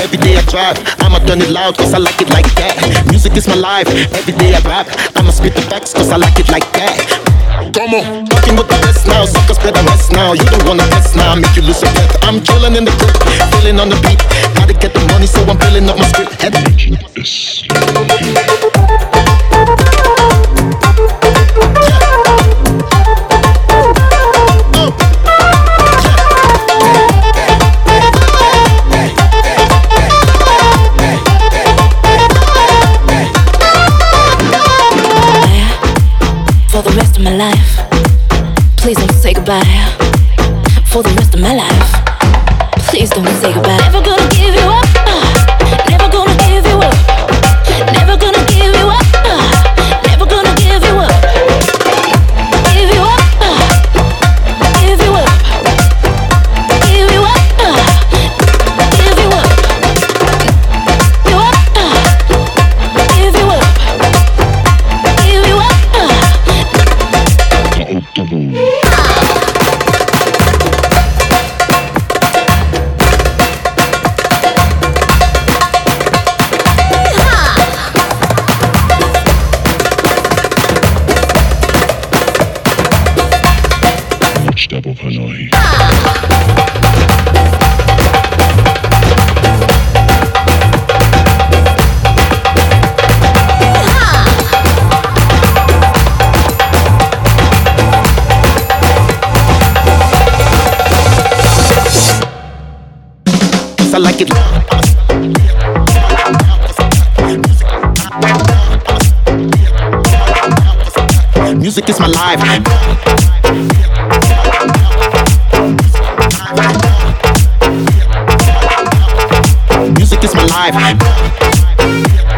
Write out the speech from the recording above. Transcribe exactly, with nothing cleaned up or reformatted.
every day I drive. I'ma turn it loud cause I like it like that. Music is my life, every day I rap. I'ma spit the facts cause I like it like that. Come on, talking with the best now, suckers better rest now. You don't wanna test now, make you lose your breath. I'm chilling in the group, feeling on the beat. Gotta get the money, so I'm filling up my script. And making this. For the rest of my life, please don't say goodbye. For the rest of my life, please don't say goodbye. Never gonna give you up, never gonna give you up, never gonna give you up, never gonna give you up, give you up, give you up, give you up, give you up, you up, give you up, give you up. Double Hanoi. I like it. Music is my life. Music is my life.